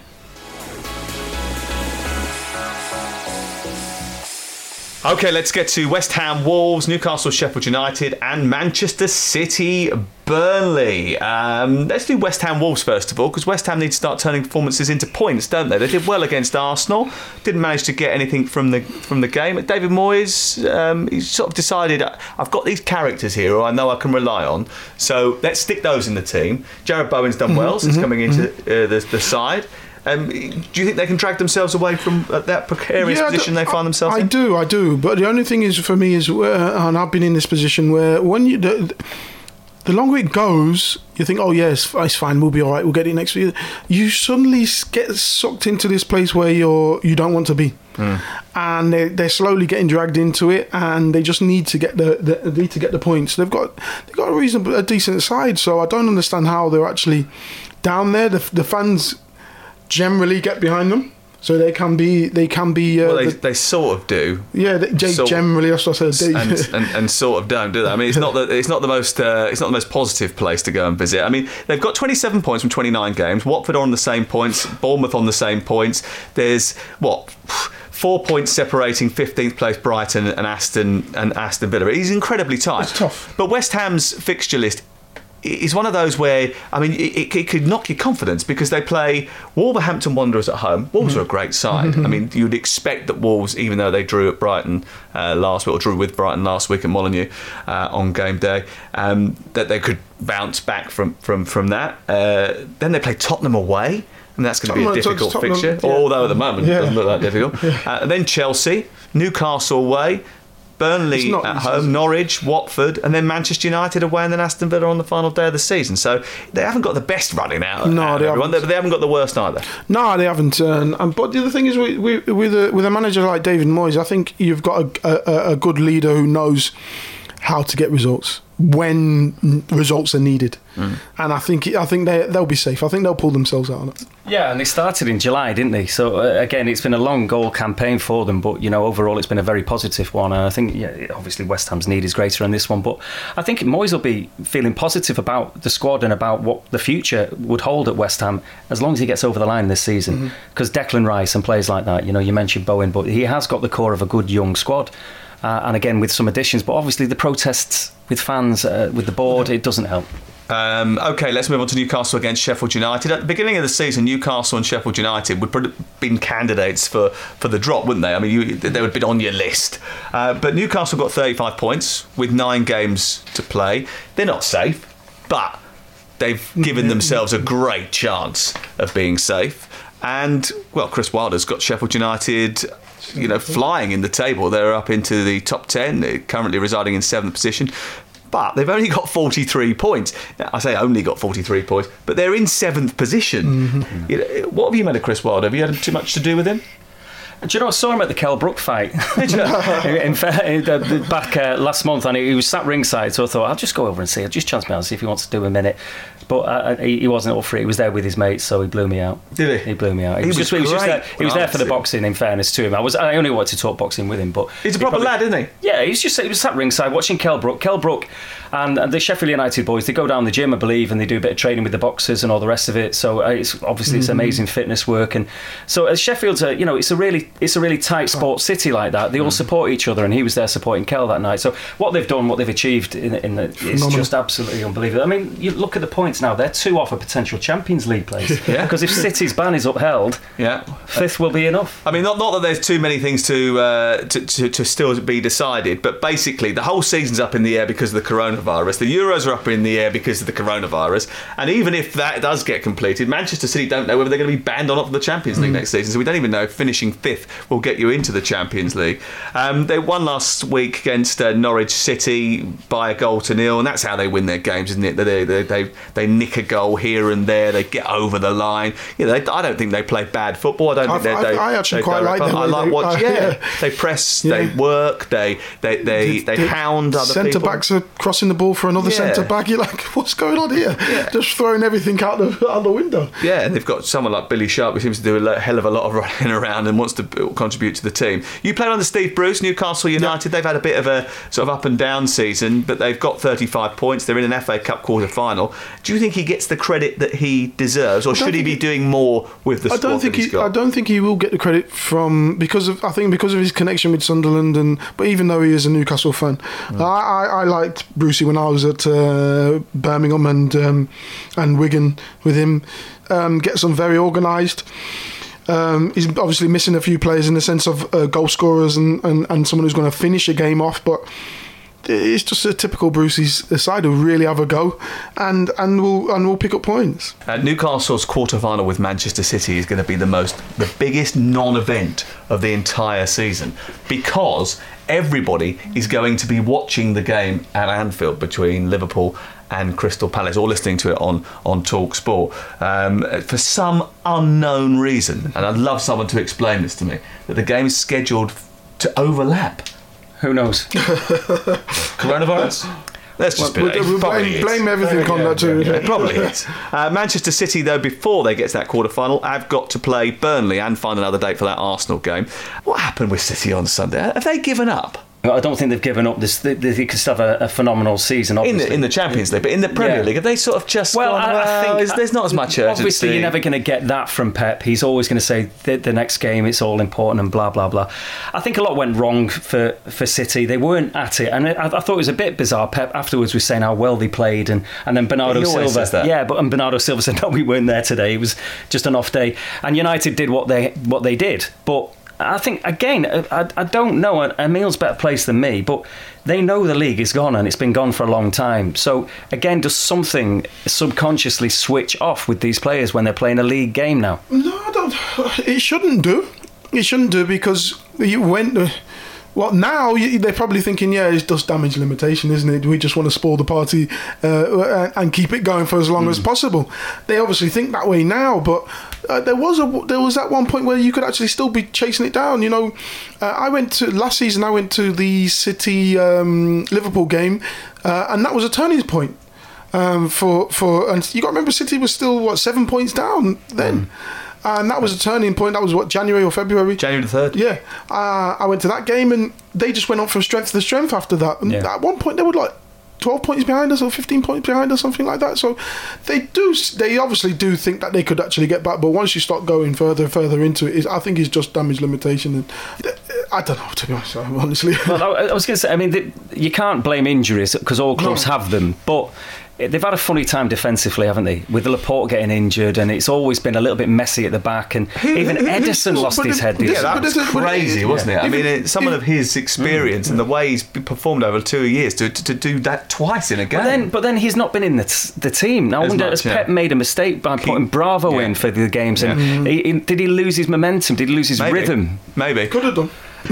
OK, let's get to West Ham Wolves, Newcastle Sheffield United and Manchester City Burnley. Um, let's do West Ham Wolves first of all, because West Ham need to start turning performances into points, don't they? They did well against Arsenal, didn't manage to get anything from the from the game. David Moyes, um, he sort of decided, I've got these characters here who I know I can rely on, so let's stick those in the team. Jared Bowen's done well mm-hmm, since mm-hmm, coming into mm-hmm. uh, the, the side. Um, do you think they can drag themselves away from uh, that precarious yeah, position they find themselves I, in? I do, I do. But the only thing is, for me, is, uh, and I've been in this position where when you, the, the longer it goes, you think, oh yes, it's fine, we'll be all right, we'll get it next week. You suddenly get sucked into this place where you're you don't want to be, mm. and they're, they're slowly getting dragged into it, and they just need to get the, the need to get the points. They've got they've got a reasonable, a decent side, so I don't understand how they're actually down there. The, the fans generally get behind them, so they can be they can be uh, well they, the, they sort of do yeah they, sort generally that's what I said and, and, and sort of don't do that. I mean, it's not the it's not the most uh, it's not the most positive place to go and visit. I mean, they've got twenty-seven points from twenty-nine games. Watford are on the same points, Bournemouth on the same points. There's what four points separating fifteenth place Brighton and Aston and Aston Villa. It's incredibly tight. It's tough. But West Ham's fixture list is one of those where, I mean, it, it could knock your confidence, because they play Wolverhampton Wanderers at home. Wolves mm-hmm. are a great side. Mm-hmm. I mean, you'd expect that Wolves, even though they drew at Brighton uh, last week, or drew with Brighton last week at Molineux uh, on game day, um, that they could bounce back from, from, from that. Uh, then they play Tottenham away, and that's going to be a difficult Tottenham, fixture, yeah. although at the moment yeah. it doesn't look that difficult. Yeah. Uh, and then Chelsea, Newcastle away, Burnley not, at home, Norwich, Watford, and then Manchester United away, and then Aston Villa on the final day of the season. So they haven't got the best running out. No, out they everyone, haven't. But they haven't got the worst either. No, they haven't. Uh, and, but the other thing is, with with, with, a, with a manager like David Moyes, I think you've got a, a, a good leader who knows how to get results when results are needed, mm. and I think I think they they'll be safe. I think they'll pull themselves out of it. Yeah, and they started in July, didn't they? So uh, again, it's been a long goal campaign for them, but you know, overall, it's been a very positive one. And I think, yeah, obviously, West Ham's need is greater in this one, but I think Moyes will be feeling positive about the squad and about what the future would hold at West Ham as long as he gets over the line this season. Because mm-hmm. Declan Rice and players like that, you know, you mentioned Bowen, but he has got the core of a good young squad. Uh, and again, with some additions, but obviously the protests with fans, uh, with the board, it doesn't help. Um, OK, let's move on to Newcastle against Sheffield United. At the beginning of the season, Newcastle and Sheffield United would have been candidates for, for the drop, wouldn't they? I mean, you, they would have been on your list. Uh, but Newcastle got thirty-five points with nine games to play. They're not safe, but they've given themselves a great chance of being safe. And, well, Chris Wilder's got Sheffield United, you know, flying in the table. They're up into the top ten, they're currently residing in seventh position. But they've only got forty-three points. Now, I say only got forty-three points, but they're in seventh position. Mm-hmm. You know, what have you made of Chris Wilder? Have you had too much to do with him? Do you know, I saw him at the Kell Brook fight in fact, back uh, last month, and he was sat ringside, so I thought, I'll just go over and see, I'll just chance me out and see if he wants to do a minute. But uh, he, he wasn't up for it. He was there with his mates, so he blew me out. Did he? He blew me out. He, he was, was just, he was just there, he was there for the him. boxing, in fairness to him. I was I only wanted to talk boxing with him, but... He's a he proper probably, lad, isn't he? Yeah, he's just he was sat ringside watching Kell Brook. Kell Brook and, and the Sheffield United boys, they go down the gym, I believe, and they do a bit of training with the boxers and all the rest of it. So uh, it's obviously it's amazing fitness work. And so as Sheffield's, a, you know, it's a really it's a really tight sports city like that. They all support each other, and he was there supporting Kell that night. So what they've done, what they've achieved in, in the, it's just absolutely unbelievable. I mean, you look at the points now; they're two off a potential Champions League place. Yeah. Because if City's ban is upheld, yeah, fifth will be enough. I mean, not not that there's too many things to, uh, to, to to still be decided, but basically the whole season's up in the air because of the coronavirus. The Euros are up in the air because of the coronavirus, and even if that does get completed, Manchester City don't know whether they're going to be banned or not from the Champions League mm. next season. So we don't even know if finishing fifth will get you into the Champions League. Um, they won last week against uh, Norwich City by a goal to nil, and that's how they win their games, isn't it? They they they, they nick a goal here and there, they get over the line. You know, they, I don't think they play bad football. I don't I've, think they. I, I actually they, quite like them. I like they, watching. Uh, yeah. yeah, they press, yeah. they work, they they they, they, they hound other centre people. backs are crossing the ball for another Yeah. centre back. You're like, what's going on here? Yeah. Just throwing everything out the out the window. Yeah, and they've got someone like Billy Sharp who seems to do a hell of a lot of running around and wants to contribute to the team. You played under Steve Bruce, Newcastle United. Yep. They've had a bit of a sort of up and down season, but they've got thirty-five points. They're in an F A Cup quarter final. Do you think he gets the credit that he deserves, or should he be doing more with the squad? I don't think that he's he. got? I don't think he will get the credit from because of. I think because of his connection with Sunderland, and but even though he is a Newcastle fan, mm. I, I, I liked Brucey when I was at uh, Birmingham and um, and Wigan with him. Um, gets them very organised. Um, he's obviously missing a few players in the sense of uh, goal scorers and, and, and someone who's going to finish a game off, but it's just a typical Brucey's side who really have a go and and will and will pick up points. Uh, Newcastle's quarter-final with Manchester City is going to be the most the biggest non-event of the entire season because everybody is going to be watching the game at Anfield between Liverpool and Crystal Palace, or listening to it on, on Talk Sport. Um, for some unknown reason, and I'd love someone to explain this to me, that the game is scheduled to overlap. Who knows? Coronavirus? Let's just well, we'll, we'll blame, blame everything on that too. Yeah, it probably is. Uh, Manchester City, though, before they get to that quarter-final, have got to play Burnley and find another date for that Arsenal game. What happened with City on Sunday? Have they given up? I don't think they've given up. This they, they could still have a, a phenomenal season. Obviously. In the in the Champions League, but in the Premier yeah. League, have they sort of just well? gone, I, well I think there's not as much urgency. Obviously, you're never going to get that from Pep. He's always going to say the, the next game it's all important and blah blah blah. I think a lot went wrong for, for City. They weren't at it, and I, I thought it was a bit bizarre. Pep afterwards was saying how well they played, and, and then Bernardo he always Silva. says that. Yeah, but and Bernardo Silva said no, we weren't there today. It was just an off day, and United did what they what they did, but. I think, again, I, I don't know, Emil's better placed than me, but they know the league is gone and it's been gone for a long time. So, again, does something subconsciously switch off with these players when they're playing a league game now? No, I don't. It shouldn't do. It shouldn't do because you went... Uh, well, now you, they're probably thinking, yeah, it's just damage limitation, isn't it? We just want to spoil the party uh, and keep it going for as long mm. as possible. They obviously think that way now, but uh, there was a there was at one point where you could actually still be chasing it down. You know, uh, I went to last season. I went to the City um, Liverpool game, uh, and that was a turning point. Um, for for and you got to remember, City was still what seven points down then. Mm. And that was a turning point. That was what, January or February? January the third. Yeah. Uh, I went to that game and they just went on from strength to strength after that. And yeah. at one point they were like twelve points behind us or fifteen points behind us, something like that. So they do. They obviously do think that they could actually get back. But once you start going further and further into it, I think it's just damage limitation. And I don't know, to be honest, honestly. Well, I was going to say, I mean, the, you can't blame injuries because all clubs no. have them. But they've had a funny time defensively, haven't they? With Laporte getting injured, and it's always been a little bit messy at the back, and even Ederson lost his head. Yeah, that was crazy, wasn't it? I mean, it, someone of his experience and the way he's performed over two years to, to, to do that twice in a game. But then, but then he's not been in the, t- the team. Now, I wonder, has Pep made a mistake by putting Bravo in for the games? And Yeah. he, he, did he lose his momentum? Did he lose his Maybe. rhythm? Maybe. Could have done.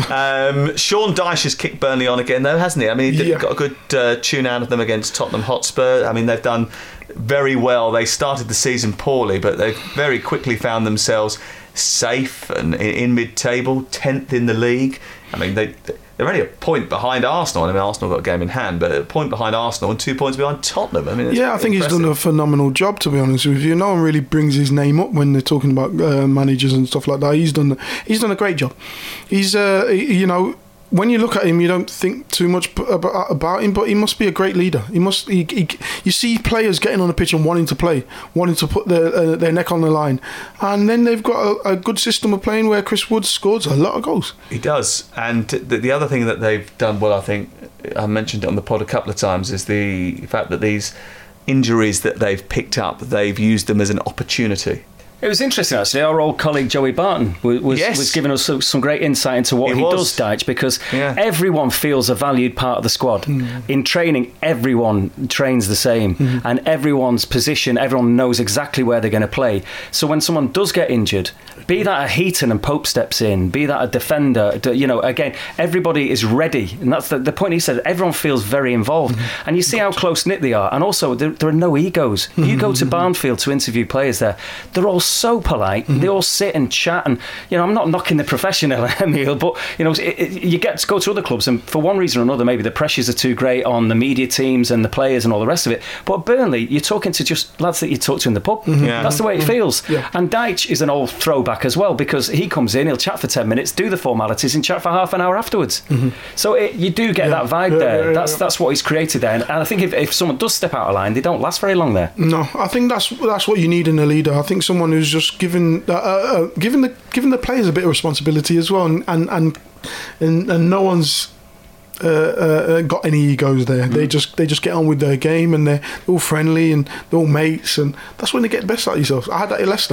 Um, Sean Dyche has kicked Burnley on again, though, hasn't he? I mean, he Yeah. got a good uh, tune out of them against Tottenham Hotspur. I mean, they've done very well. They started the season poorly, but they've very quickly found themselves safe and in, in mid-table, tenth in the league. I mean, they, they're only a point behind Arsenal. I mean, Arsenal got a game in hand, but a point behind Arsenal and two points behind Tottenham. I mean, it's yeah, I think impressive. he's done a phenomenal job, to be honest with you. No one really brings his name up when they're talking about uh, managers and stuff like that. He's done he's done a great job. He's, uh, you know, when you look at him, you don't think too much b- about, about him, but he must be a great leader. He must. He, he, you see players getting on the pitch and wanting to play, wanting to put their uh, their neck on the line, and then they've got a, a good system of playing where Chris Wood scores a lot of goals. He does, and the, the other thing that they've done well, I think, I mentioned it on the pod a couple of times, is the fact that these injuries that they've picked up, they've used them as an opportunity. It was interesting, actually. Our old colleague Joey Barton was, was, Yes. was giving us some, some great insight into what He he, was. does, Dyche, because Yeah. everyone feels a valued part of the squad. In training, everyone trains the same, and everyone's position, everyone knows exactly where they're going to play. So when someone does get injured, be that a Heaton and Pope steps in, be that a defender, d- you know, again, everybody is ready. And that's the, the point he said. Everyone feels very involved. And you see how close-knit they are. And also, there, there are no egos. You go to Barnfield to interview players there, they're all so polite. They all sit and chat. And, you know, I'm not knocking the professional, Emil, but, you know, it, it, you get to go to other clubs, and for one reason or another, maybe the pressures are too great on the media teams and the players and all the rest of it. But at Burnley, you're talking to just lads that you talk to in the pub. Yeah. That's the way it feels. Yeah. And Dyche is an old throwback as well, because he comes in, he'll chat for ten minutes, do the formalities, and chat for half an hour afterwards. So it, you do get Yeah. that vibe Yeah, there. yeah, yeah, that's yeah. that's what he's created there. And I think if, if someone does step out of line, they don't last very long there. No, I think that's that's what you need in a leader. I think someone who's just given uh, uh, giving the giving the players a bit of responsibility as well, and and and, and, and no one's uh, uh, got any egos there. They just they just get on with their game, and they're all friendly and they're all mates, and that's when they get the best out of yourselves. I had that at Leicester.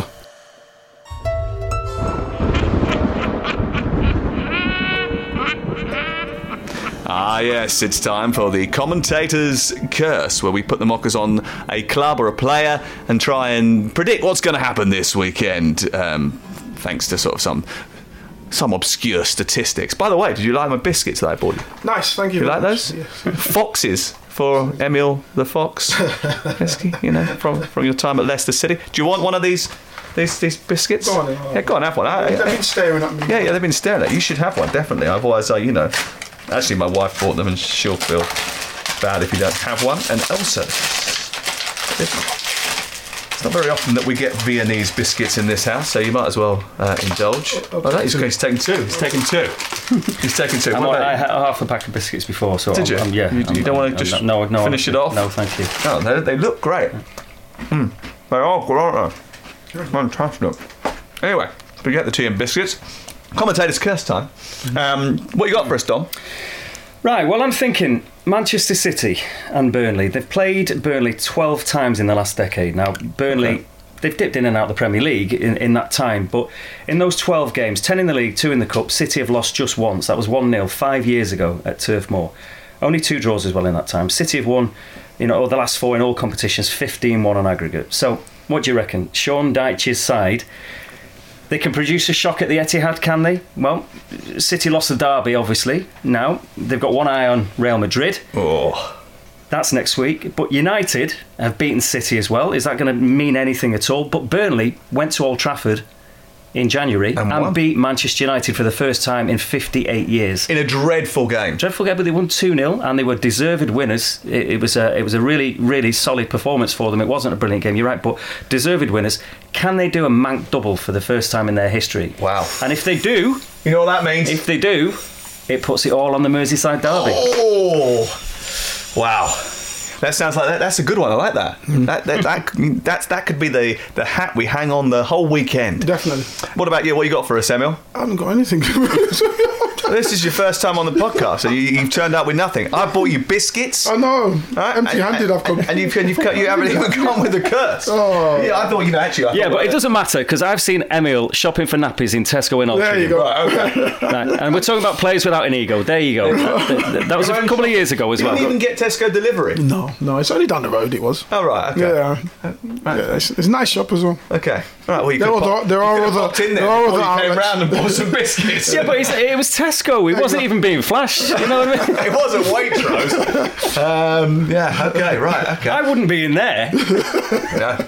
Ah, yes, it's time for the commentator's curse, where we put the mockers on a club or a player and try and predict what's going to happen this weekend, um, thanks to sort of some some obscure statistics. By the way, did you like my biscuits that I bought you? Nice, thank you. You like very those? much. Yes. Foxes for Emil the Fox, Heskey, you know, from, from your time at Leicester City. Do you want one of these these, these biscuits? Go on then, go on. Yeah, go on, have one. I- They've been staring at me. yeah, yeah, they've been staring at you. You should have one, definitely. Otherwise, uh, you know... Actually, my wife bought them and she'll feel bad if you don't have one. And also, it's not very often that we get Viennese biscuits in this house, so you might as well uh, indulge. Oh, that is, he's taken two. He's taken two. He's taken two. I'm, What about I you? had half a pack of biscuits before, so Did you? I'm, I'm, yeah. You, you I'm- don't want to I'm- just no, no, finish it off? No, thank you. No, they, they look great. Mm. They are good, aren't they? Fantastic. Anyway, forget the tea and biscuits. Commentator's curse time. Um, what you got for us, Dom? Right, well, I'm thinking Manchester City and Burnley. They've played Burnley twelve times in the last decade. Now, Burnley, Okay. they've dipped in and out of the Premier League in, in that time, but in those twelve games, ten in the league, two in the Cup, City have lost just once. That was one nil five years ago at Turf Moor. Only two draws as well in that time. City have won, you know, the last four in all competitions, fifteen one on aggregate. So, what do you reckon? Sean Dyche's side... They can produce a shock at the Etihad, can they? Well, City lost the derby, obviously. Now, they've got one eye on Real Madrid. Oh. That's next week. But United have beaten City as well. Is that going to mean anything at all? But Burnley went to Old Trafford in January And and, won. beat Manchester United for the first time in fifty-eight years. In a dreadful game. Dreadful game, but they won two nil and they were deserved winners. It, it was a it was a really, really solid performance for them. It wasn't a brilliant game, you're right, but deserved winners. Can they do a Manc double for the first time in their history? Wow. And if they do... You know what that means? If they do, it puts it all on the Merseyside derby. Oh! Wow. That sounds like that. That's a good one. I like that. Mm. That, that, that, that's, that could be the, the hat we hang on the whole weekend. Definitely. What about you? What you got for us, Emil? I haven't got anything. This is your first time on the podcast, so you, you've turned up with nothing. I bought you biscuits. I know. Right? Empty-handed, I've come. And you've, and you've you haven't even come with a curse. Oh. Yeah, I thought, you know, actually... I yeah, but it doesn't matter, because I've seen Emil shopping for nappies in Tesco in Altrincham. There you go. Right, okay. Right, and we're talking about players without an ego. There you go. That, that was a couple of years ago as well. You didn't even get Tesco delivery? No, no, it's only down the road, it was. Oh, right, okay. Yeah, yeah it's, it's a nice shop as well. Okay. Right, well, you there, could are, pop, there are you other... in there there are other you came outlets. round and bought some biscuits. Yeah, but it's, it was Tesco. It wasn't even being flashed. You know what I mean? It wasn't Waitrose. um, yeah, okay, right, okay. I wouldn't be in there. No.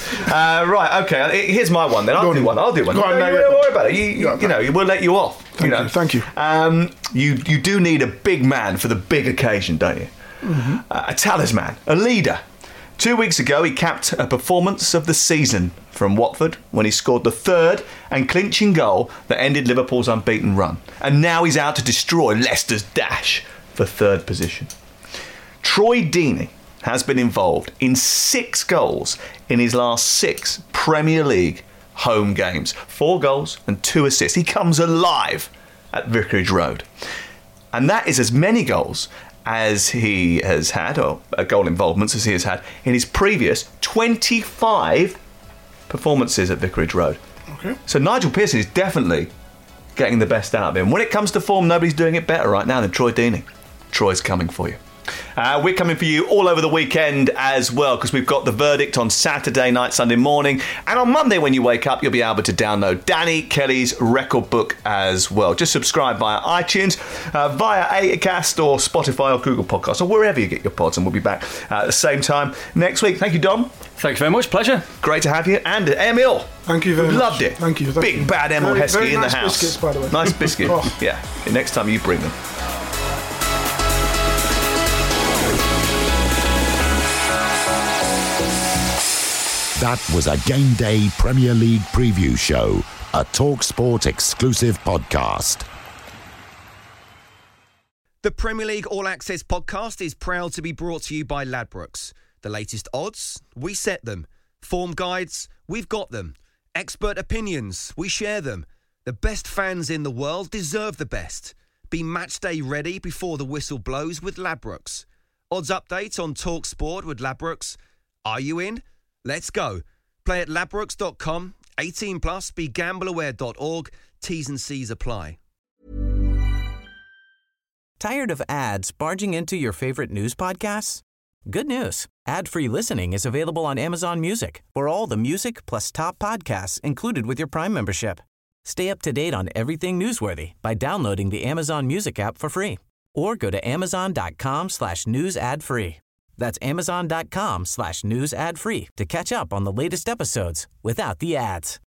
Uh, right, okay. Here's my one then. I'll Go do on. one. I'll do one. Go on, no, no, you yeah. don't worry about it. You, you, you know, we'll let you off. Thank you. Know. you. Thank you. Um, you you do need a big man for the big occasion, don't you? Mm-hmm. Uh, a talisman, a leader. Two weeks ago, he capped a performance of the season from Watford when he scored the third and clinching goal that ended Liverpool's unbeaten run. And now he's out to destroy Leicester's dash for third position. Troy Deeney has been involved in six goals in his last six Premier League home games. Four goals and two assists. He comes alive at Vicarage Road. And that is as many goals as he has had, or goal involvements as he has had, in his previous twenty-five performances at Vicarage Road. Okay. So Nigel Pearson is definitely getting the best out of him. When it comes to form, nobody's doing it better right now than Troy Deeney. Troy's coming for you. Uh, we're coming for you all over the weekend as well, because we've got the verdict on Saturday night, Sunday morning, and on Monday when you wake up, you'll be able to download Danny Kelly's record book as well. Just subscribe via iTunes, uh, via Acast or Spotify or Google Podcasts or wherever you get your pods, and we'll be back uh, at the same time next week. Thank you, Dom. Thank you very much. Pleasure. Great to have you. And Emil. Thank you very much. Loved it. Thank you. Thank Big you. bad Emil Very- Heskey very in nice the house. biscuits, by the way. Nice biscuit. Oh. Yeah. Next time you bring them. That was a Game Day Premier League preview show, a TalkSport exclusive podcast. The Premier League All Access podcast is proud to be brought to you by Ladbrokes. The latest odds, we set them. Form guides, we've got them. Expert opinions, we share them. The best fans in the world deserve the best. Be match day ready before the whistle blows with Ladbrokes. Odds update on TalkSport with Ladbrokes. Are you in? Let's go. Play at ladbrokes dot com. eighteen plus, be gamble aware dot org. T's and C's apply. Tired of ads barging into your favorite news podcasts? Good news. Ad-free listening is available on Amazon Music for all the music plus top podcasts included with your Prime membership. Stay up to date on everything newsworthy by downloading the Amazon Music app for free or go to amazon.com slash news ad free. That's amazon.com slash news ad free to catch up on the latest episodes without the ads.